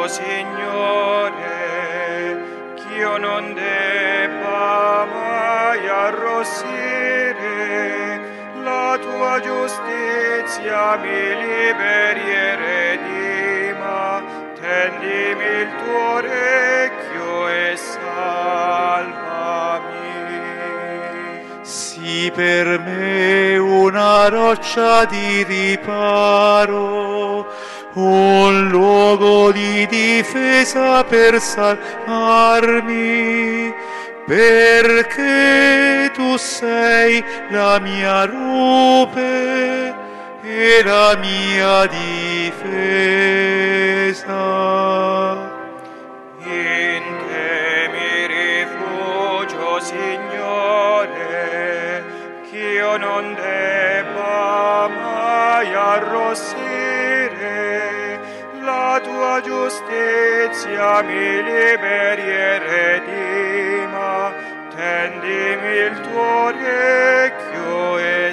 Signore, ch'io non debba mai arrossire, la tua giustizia mi liberi e redima, tendimi il tuo orecchio e salvami. Sii per me una roccia di riparo, un luogo di difesa per salvarmi, perché tu sei la mia rupe e la mia difesa. In te mi rifugio, Signore, ch'io non debba mai arrossire, la tua giustizia mi liberi e redima, tendimi il tuo orecchio e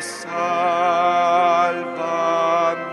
salvami.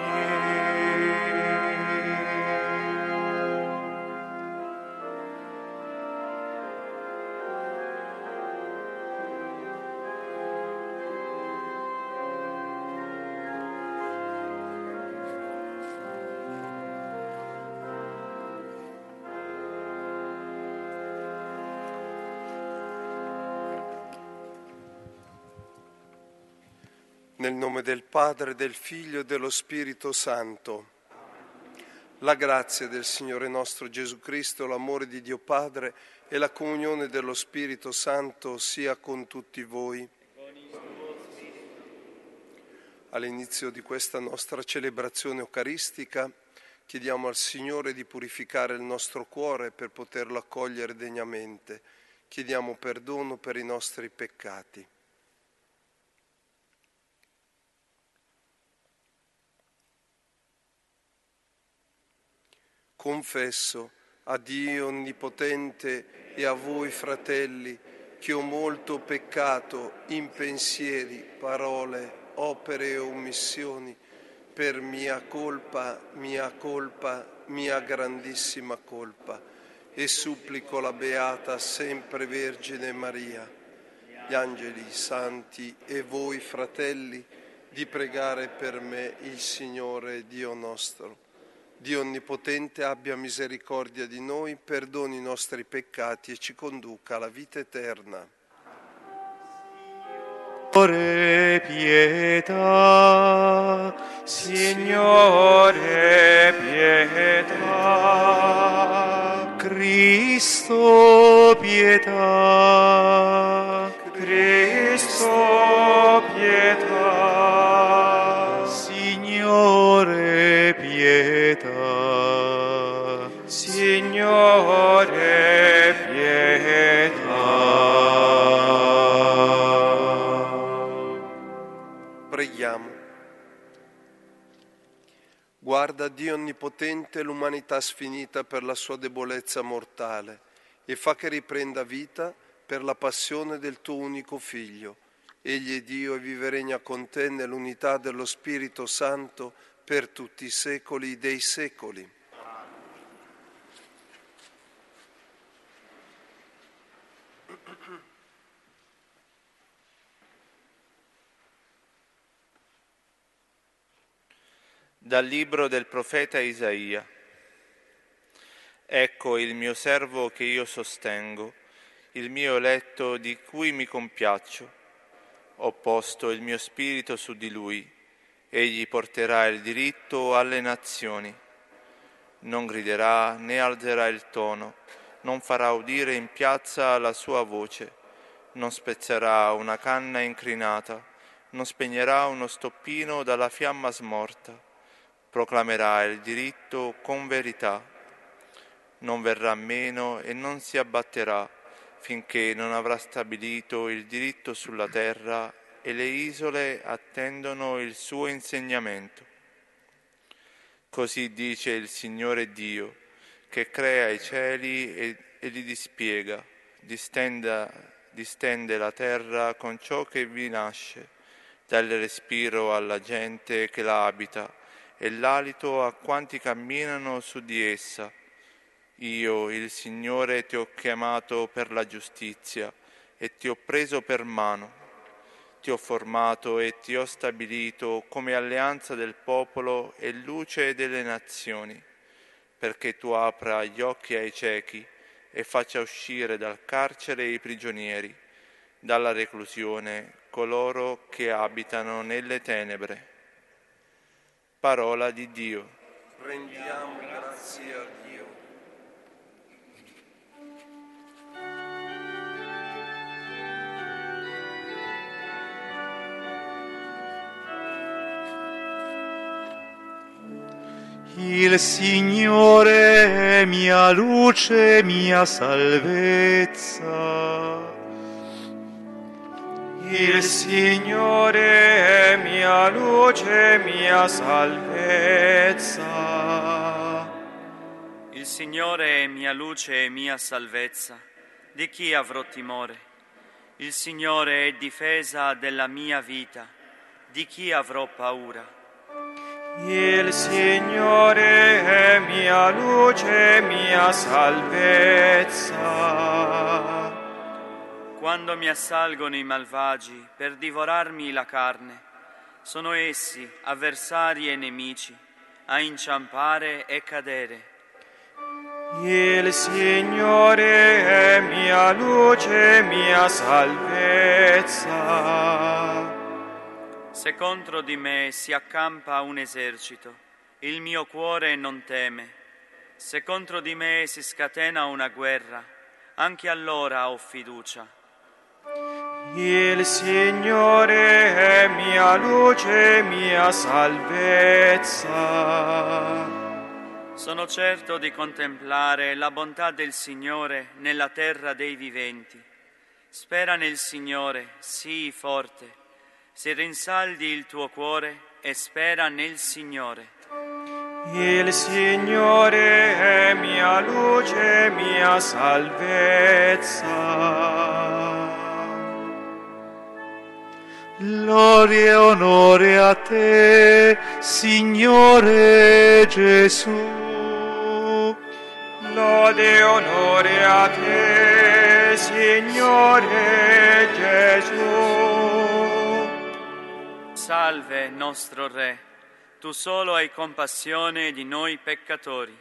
Nel nome del Padre, del Figlio e dello Spirito Santo. La grazia del Signore nostro Gesù Cristo, l'amore di Dio Padre e la comunione dello Spirito Santo sia con tutti voi. All'inizio di questa nostra celebrazione eucaristica chiediamo al Signore di purificare il nostro cuore per poterlo accogliere degnamente. Chiediamo perdono per i nostri peccati. Confesso a Dio Onnipotente e a voi, fratelli, che ho molto peccato in pensieri, parole, opere e omissioni, per mia colpa, mia grandissima colpa, e supplico la Beata sempre Vergine Maria, gli angeli, i santi e voi, fratelli, di pregare per me il Signore Dio nostro. Dio Onnipotente abbia misericordia di noi, perdoni i nostri peccati e ci conduca alla vita eterna. Signore, pietà. Signore, pietà. Cristo, pietà. Cristo, pietà. Signore, pietà. Signore, pietà. Preghiamo. Guarda, Dio Onnipotente, l'umanità sfinita per la sua debolezza mortale e fa che riprenda vita per la passione del tuo unico Figlio. Egli è Dio e vive e regna con te nell'unità dello Spirito Santo per tutti i secoli dei secoli. Dal libro del profeta Isaia. Ecco il mio servo che io sostengo, il mio eletto di cui mi compiaccio. Ho posto il mio spirito su di lui, egli porterà il diritto alle nazioni. Non griderà né alzerà il tono, non farà udire in piazza la sua voce, non spezzerà una canna incrinata, non spegnerà uno stoppino dalla fiamma smorta. Proclamerà il diritto con verità. Non verrà meno e non si abbatterà finché non avrà stabilito il diritto sulla terra e le isole attendono il suo insegnamento. Così dice il Signore Dio, che crea i cieli e li dispiega, distende la terra con ciò che vi nasce, dà il respiro alla gente che la abita e l'alito a quanti camminano su di essa. Io, il Signore, ti ho chiamato per la giustizia e ti ho preso per mano. Ti ho formato e ti ho stabilito come alleanza del popolo e luce delle nazioni, perché tu apra gli occhi ai ciechi e faccia uscire dal carcere i prigionieri, dalla reclusione coloro che abitano nelle tenebre. Parola di Dio. Rendiamo grazie a Dio. Il Signore è mia luce, mia salvezza. Il Signore è mia luce, mia salvezza. Il Signore è mia luce e mia salvezza. Di chi avrò timore? Il Signore è difesa della mia vita. Di chi avrò paura? Il Signore è mia luce, mia salvezza. Quando mi assalgono i malvagi per divorarmi la carne, sono essi avversari e nemici, a inciampare e cadere. Il Signore è mia luce, mia salvezza. Se contro di me si accampa un esercito, il mio cuore non teme. Se contro di me si scatena una guerra, anche allora ho fiducia. Il Signore è mia luce, mia salvezza. Sono certo di contemplare la bontà del Signore nella terra dei viventi. Spera nel Signore, sii forte. Si rinsaldi il tuo cuore e spera nel Signore. Il Signore è mia luce, mia salvezza. Gloria e onore a te, Signore Gesù. Lode e onore a te, Signore Gesù. Salve, nostro Re, tu solo hai compassione di noi peccatori.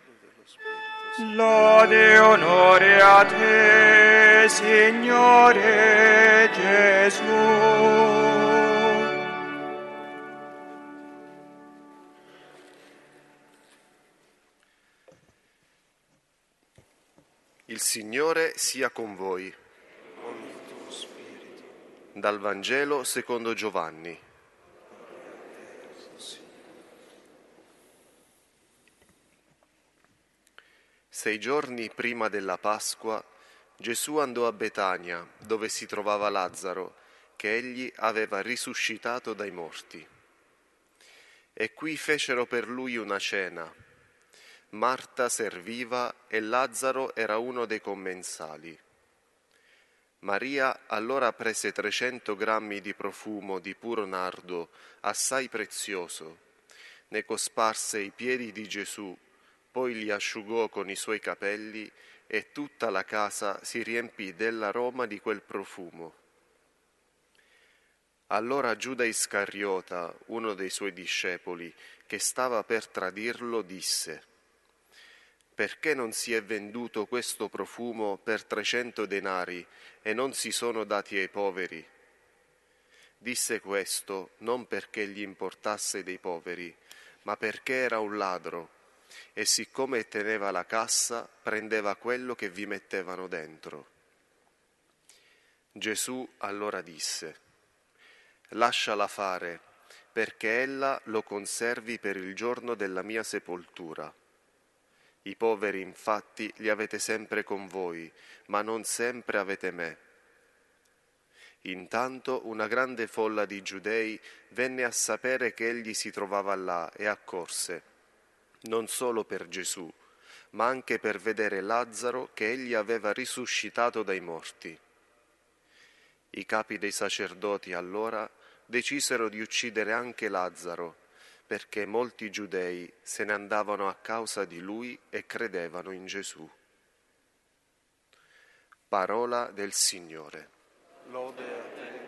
Lode e onore a te, Signore Gesù. Il Signore sia con voi. Dal Vangelo secondo Giovanni. Sei giorni prima della Pasqua, Gesù andò a Betania, dove si trovava Lazzaro, che egli aveva risuscitato dai morti. E qui fecero per lui una cena. Marta serviva e Lazzaro era uno dei commensali. Maria allora prese 300 grammi di profumo di puro nardo, assai prezioso, ne cosparse i piedi di Gesù, poi li asciugò con i suoi capelli e tutta la casa si riempì dell'aroma di quel profumo. Allora Giuda Iscariota, uno dei suoi discepoli, che stava per tradirlo, disse: perché non si è venduto questo profumo per 300 denari e non si sono dati ai poveri? Disse questo non perché gli importasse dei poveri, ma perché era un ladro, e siccome teneva la cassa, prendeva quello che vi mettevano dentro. Gesù allora disse: lasciala fare, perché ella lo conservi per il giorno della mia sepoltura. I poveri infatti li avete sempre con voi, ma non sempre avete me. Intanto una grande folla di giudei venne a sapere che egli si trovava là e accorse, non solo per Gesù, ma anche per vedere Lazzaro che egli aveva risuscitato dai morti. I capi dei sacerdoti allora decisero di uccidere anche Lazzaro, perché molti giudei se ne andavano a causa di lui e credevano in Gesù. Parola del Signore. Lode a te.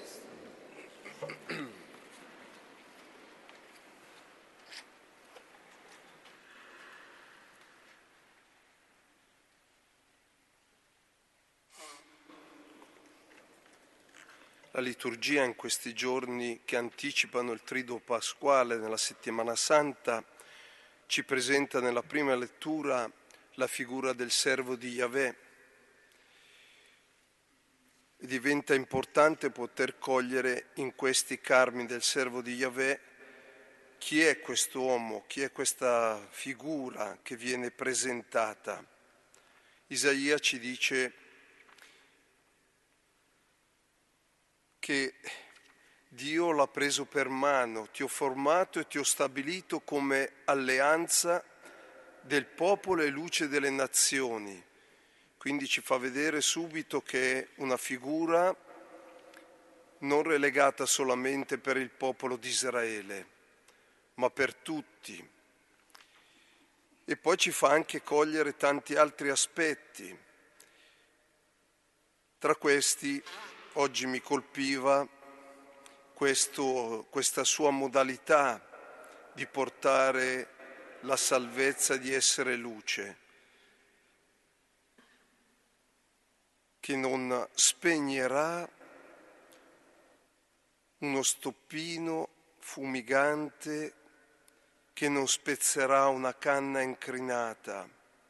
La liturgia in questi giorni che anticipano il Triduo Pasquale nella Settimana Santa ci presenta nella prima lettura la figura del servo di Yahweh e diventa importante poter cogliere in questi carmi del servo di Yahweh chi è quest'uomo, chi è questa figura che viene presentata. Isaia ci dice che Dio l'ha preso per mano, ti ho formato e ti ho stabilito come alleanza del popolo e luce delle nazioni. Quindi ci fa vedere subito che è una figura non relegata solamente per il popolo di Israele, ma per tutti. E poi ci fa anche cogliere tanti altri aspetti. Tra questi oggi mi colpiva questa sua modalità di portare la salvezza, di essere luce, che non spegnerà uno stoppino fumigante, che non spezzerà una canna incrinata.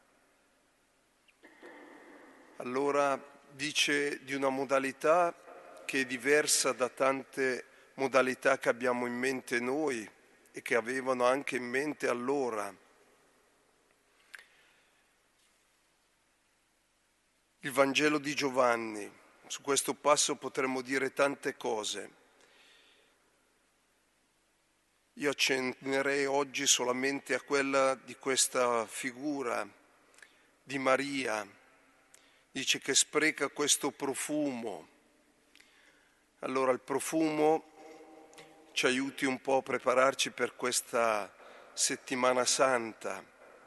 Allora dice di una modalità che è diversa da tante modalità che abbiamo in mente noi e che avevano anche in mente allora. Il Vangelo di Giovanni, su questo passo potremmo dire tante cose. Io accennerei oggi solamente a quella di questa figura di Maria. Dice che spreca questo profumo. Allora il profumo ci aiuti un po' a prepararci per questa settimana santa.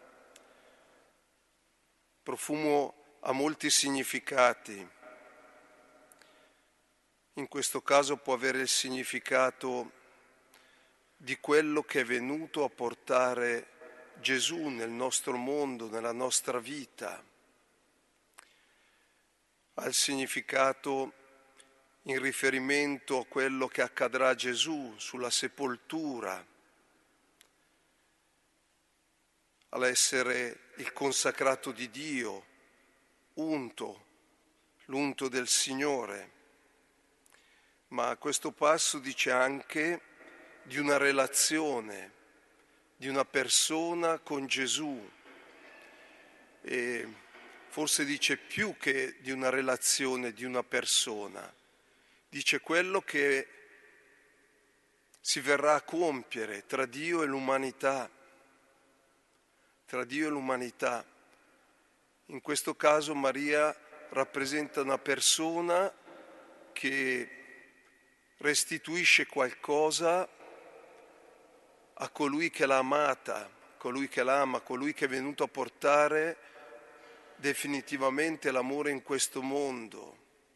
Profumo ha molti significati. In questo caso può avere il significato di quello che è venuto a portare Gesù nel nostro mondo, nella nostra vita. Ha il significato in riferimento a quello che accadrà a Gesù sulla sepoltura, all'essere il consacrato di Dio, unto, l'unto del Signore. Ma a questo passo dice anche di una relazione, di una persona con Gesù, e forse dice più che di una relazione, di una persona, dice quello che si verrà a compiere tra Dio e l'umanità, tra Dio e l'umanità. In questo caso Maria rappresenta una persona che restituisce qualcosa a colui che l'ha amata, colui che l'ama, colui che è venuto a portare definitivamente l'amore in questo mondo.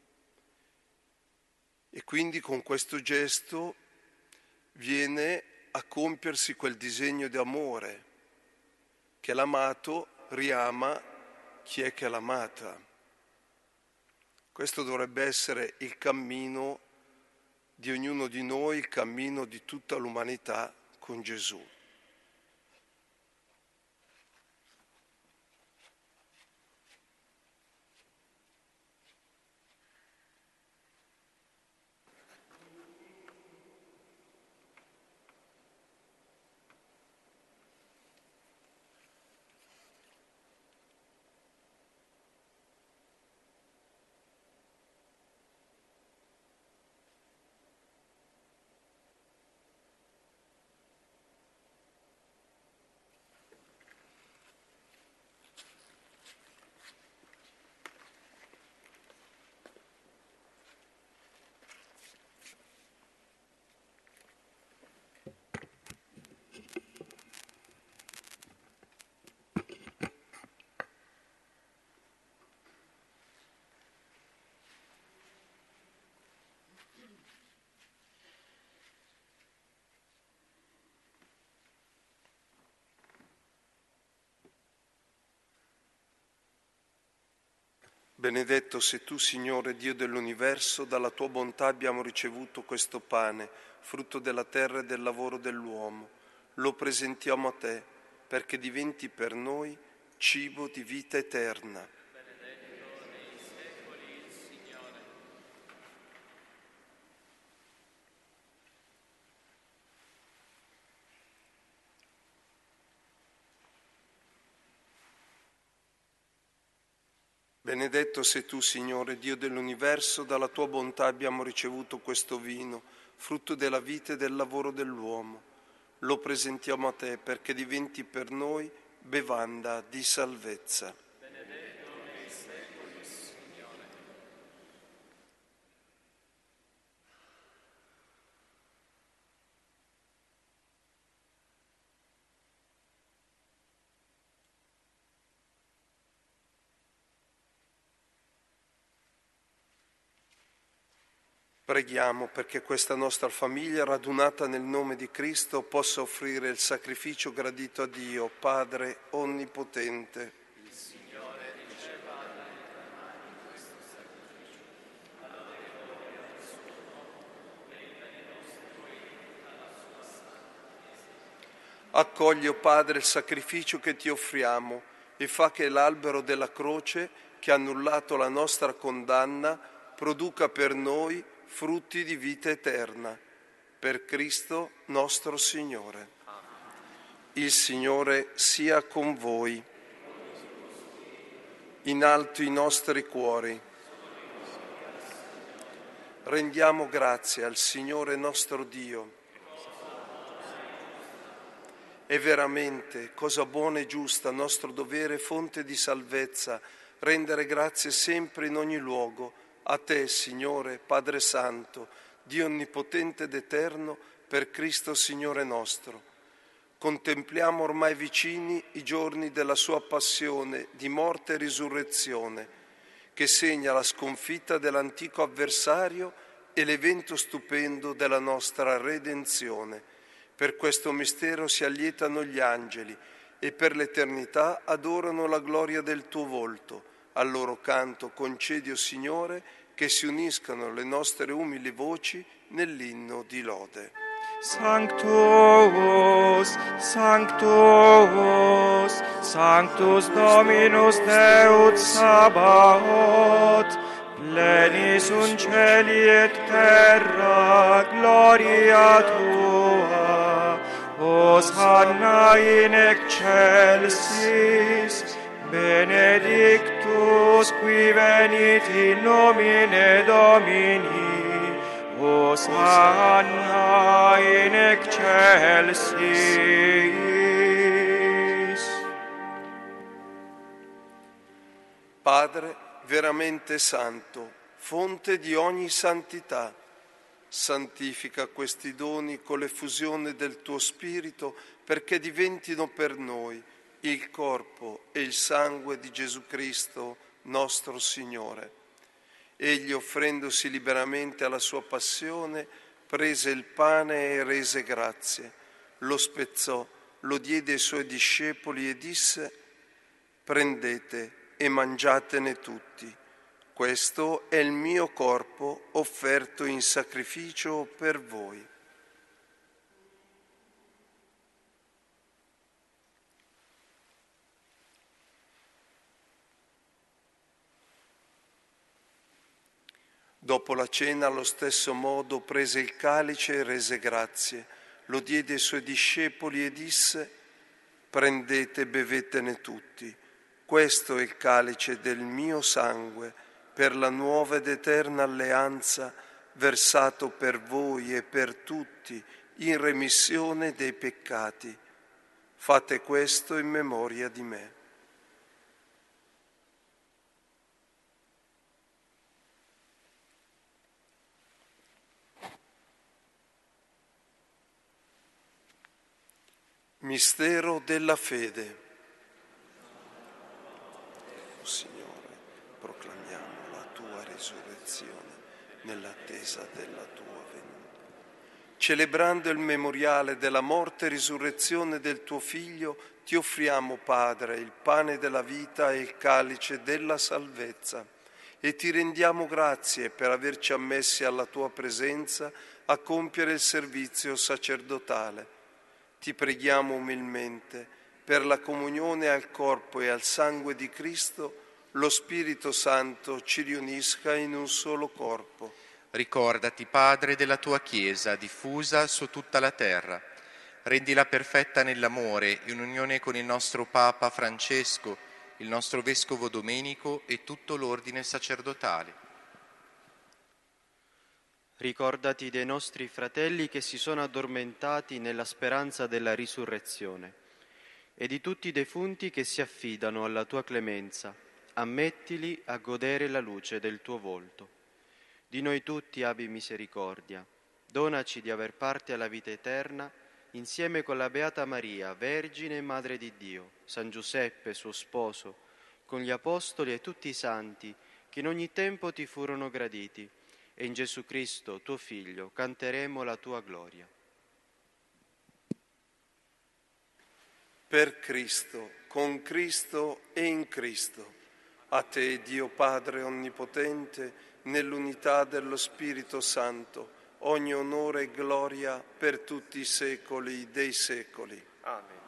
E quindi con questo gesto viene a compiersi quel disegno di amore, che l'amato riama chi è che l'ha amata. Questo dovrebbe essere il cammino di ognuno di noi, il cammino di tutta l'umanità con Gesù. Benedetto sei tu, Signore, Dio dell'universo, dalla tua bontà abbiamo ricevuto questo pane, frutto della terra e del lavoro dell'uomo. Lo presentiamo a te, perché diventi per noi cibo di vita eterna. Benedetto nei secoli il Signore. Benedetto sei tu, Signore, Dio dell'universo, dalla tua bontà abbiamo ricevuto questo vino, frutto della vita e del lavoro dell'uomo. Lo presentiamo a te perché diventi per noi bevanda di salvezza. Benedetto nei secoli il Signore. Preghiamo perché questa nostra famiglia, radunata nel nome di Cristo, possa offrire il sacrificio gradito a Dio, Padre Onnipotente. Il Signore riceva dalle tue mani questo sacrificio, alla gloria del suo nome, per i beni nostri e alla sua santa Chiesa. Accogli, o Padre, il sacrificio che ti offriamo e fa che l'albero della croce, che ha annullato la nostra condanna, produca per noi frutti di vita eterna. Per Cristo nostro Signore. Il Signore sia con voi. In alto i nostri cuori. Rendiamo grazie al Signore nostro Dio. È veramente cosa buona e giusta, nostro dovere, fonte di salvezza, rendere grazie sempre in ogni luogo a te, Signore, Padre Santo, Dio onnipotente ed eterno, per Cristo Signore nostro. Contempliamo ormai vicini i giorni della sua passione, di morte e risurrezione, che segna la sconfitta dell'antico avversario e l'evento stupendo della nostra redenzione. Per questo mistero si allietano gli angeli e per l'eternità adorano la gloria del tuo volto. Al loro canto concedi, o Signore, che si uniscano le nostre umili voci nell'inno di lode. Sanctus, Sanctus, Sanctus Dominus Deus Sabaoth, plenis un cieli et terra, gloria tua, Hosanna in excelsis, benedictus qui venit in nomine Domini, Hosanna in excelsis. Padre veramente santo, fonte di ogni santità, santifica questi doni con l'effusione del tuo Spirito, perché diventino per noi il corpo e il sangue di Gesù Cristo, nostro Signore. Egli, offrendosi liberamente alla sua passione, prese il pane e rese grazie, lo spezzò, lo diede ai suoi discepoli e disse: prendete e mangiatene tutti. Questo è il mio corpo offerto in sacrificio per voi. Dopo la cena, allo stesso modo, prese il calice e rese grazie, lo diede ai suoi discepoli e disse: prendete e bevetene tutti. Questo è il calice del mio sangue, per la nuova ed eterna alleanza, versato per voi e per tutti in remissione dei peccati. Fate questo in memoria di me. Mistero della fede. Signore, proclamiamo la tua risurrezione nell'attesa della tua venuta. Celebrando il memoriale della morte e risurrezione del tuo Figlio, ti offriamo, Padre, il pane della vita e il calice della salvezza. e ti rendiamo grazie per averci ammessi alla tua presenza a compiere il servizio sacerdotale. Ti preghiamo umilmente per la comunione al corpo e al sangue di Cristo, lo Spirito Santo ci riunisca in un solo corpo. Ricordati, Padre, della tua Chiesa diffusa su tutta la terra. Rendila perfetta nell'amore, in unione con il nostro Papa Francesco, il nostro Vescovo Domenico e tutto l'ordine sacerdotale. Ricordati dei nostri fratelli che si sono addormentati nella speranza della risurrezione e di tutti i defunti che si affidano alla tua clemenza. Ammettili a godere la luce del tuo volto. Di noi tutti abbi misericordia. Donaci di aver parte alla vita eterna insieme con la Beata Maria, Vergine e Madre di Dio, San Giuseppe, suo sposo, con gli Apostoli e tutti i santi che in ogni tempo ti furono graditi, e in Gesù Cristo, tuo Figlio, canteremo la tua gloria. Per Cristo, con Cristo e in Cristo, a te, Dio Padre Onnipotente, nell'unità dello Spirito Santo, ogni onore e gloria per tutti i secoli dei secoli. Amen.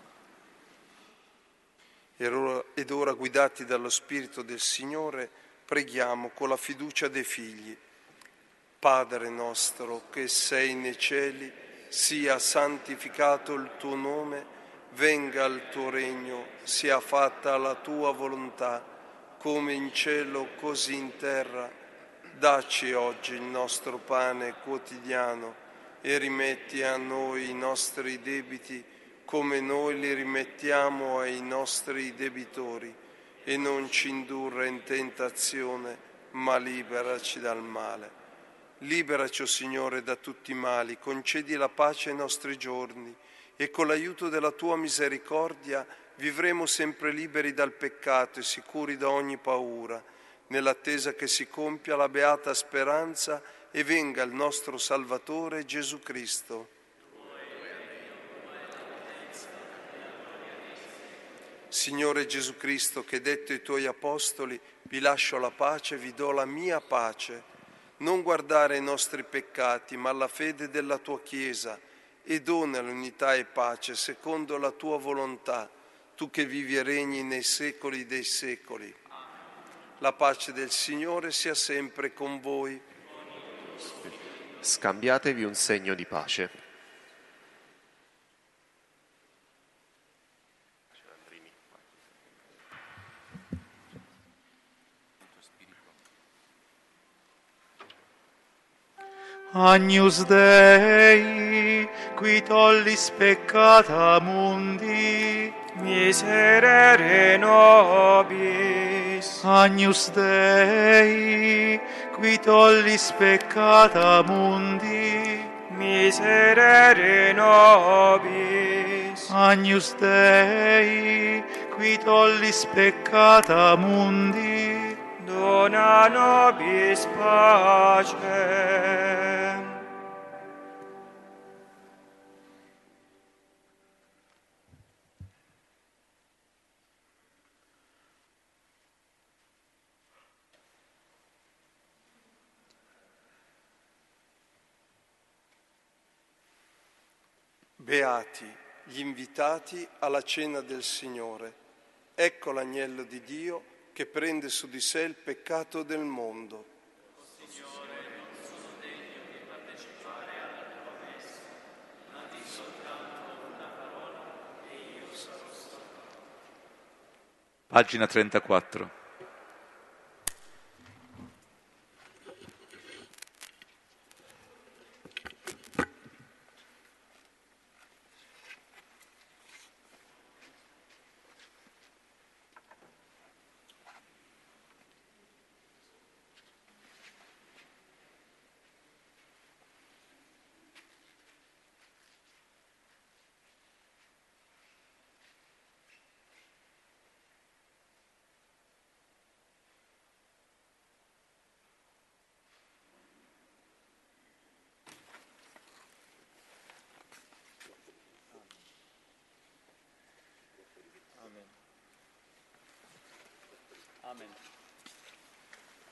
Ed ora, guidati dallo Spirito del Signore, preghiamo con la fiducia dei figli. Padre nostro che sei nei cieli, sia santificato il tuo nome, venga il tuo regno, sia fatta la tua volontà, come in cielo così in terra. Dacci oggi il nostro pane quotidiano e rimetti a noi i nostri debiti come noi li rimettiamo ai nostri debitori, e non ci indurre in tentazione, ma liberaci dal male. Liberaci, o Signore, da tutti i mali, concedi la pace ai nostri giorni e con l'aiuto della tua misericordia vivremo sempre liberi dal peccato e sicuri da ogni paura, nell'attesa che si compia la beata speranza e venga il nostro Salvatore Gesù Cristo. Signore Gesù Cristo, che detto ai tuoi apostoli, vi lascio la pace, vi do la mia pace, non guardare ai nostri peccati, ma alla fede della tua Chiesa, e dona l'unità e pace secondo la tua volontà, tu che vivi e regni nei secoli dei secoli. La pace del Signore sia sempre con voi. Scambiatevi un segno di pace. Agnus Dei, qui tollis peccata mundi, miserere nobis. Agnus Dei, qui tollis peccata mundi, miserere nobis. Agnus Dei, qui tollis peccata mundi, dona nobis pace. Beati gli invitati alla cena del Signore. Ecco l'agnello di Dio che prende su di sé il peccato del mondo. Signore, non sono degno di partecipare alla tua messa, ma di soltanto una parola e io sarò salvato. Pagina 34. Amen.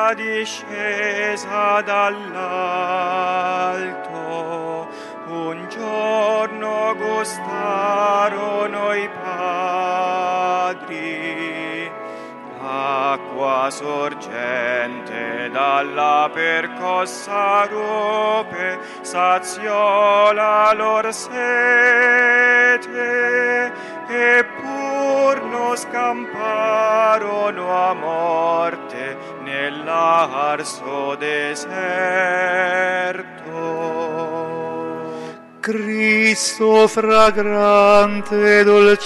era discesa dall'alto. Un giorno gustarono i padri l'acqua sorgente dalla percossa rupe, saziò la lor sete, e pur non scamparono a morte nell'arso deserto. Cristo fragrante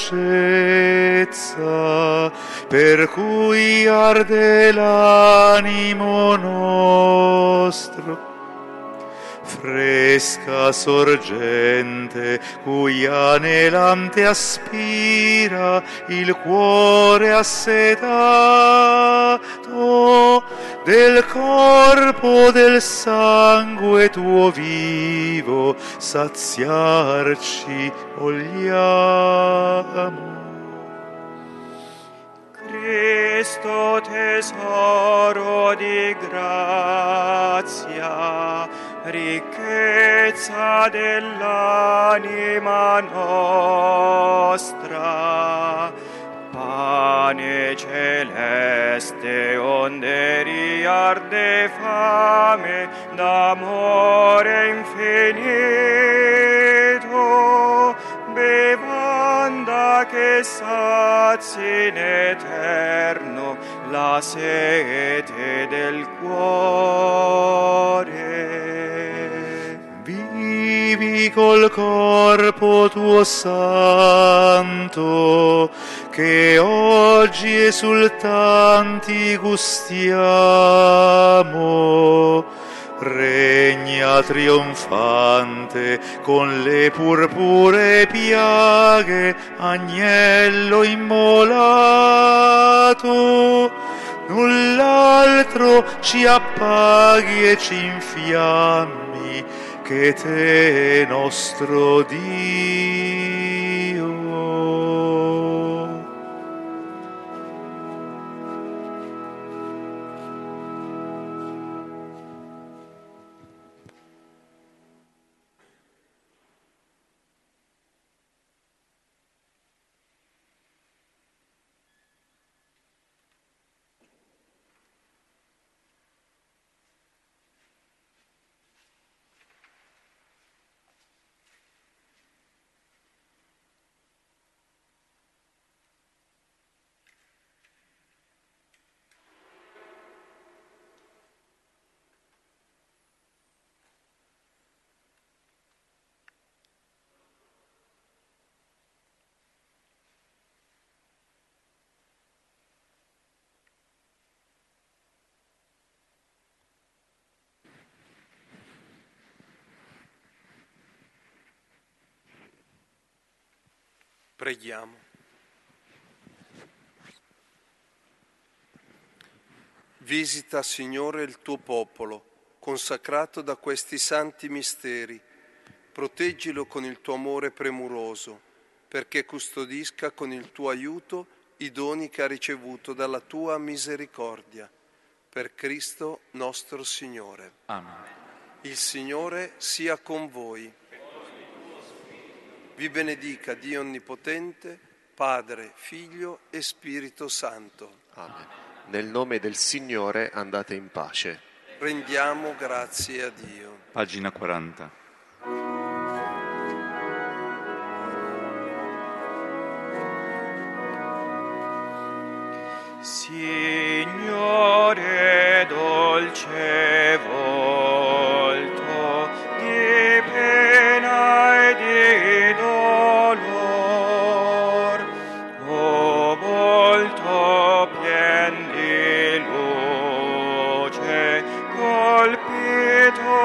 dolcezza, per cui arde l'animo nostro. Fresca sorgente, cui anelante aspira il cuore assedato, del corpo del sangue tuo vivo saziarci vogliamo. Cristo tesoro di grazia, ricchezza dell'anima nostra, pane celeste onde riarde fame d'amore infinito, bevanda che sazi in eterno la sete del cuore. Vivi col corpo tuo santo, che oggi esultanti gustiamo. Regna trionfante con le purpuree piaghe, agnello immolato. Null'altro ci appaghi e ci infiammi, che te nostro Dio. Preghiamo. Visita, Signore, il tuo popolo, consacrato da questi santi misteri. Proteggilo con il tuo amore premuroso, perché custodisca con il tuo aiuto i doni che ha ricevuto dalla tua misericordia. Per Cristo nostro Signore. Amen. Il Signore sia con voi. Vi benedica Dio Onnipotente, Padre, Figlio e Spirito Santo. Amen. Nel nome del Signore andate in pace. Rendiamo grazie a Dio. Pagina 40. Signore dolce volto di pena e di dolor, o volto pien di luce colpito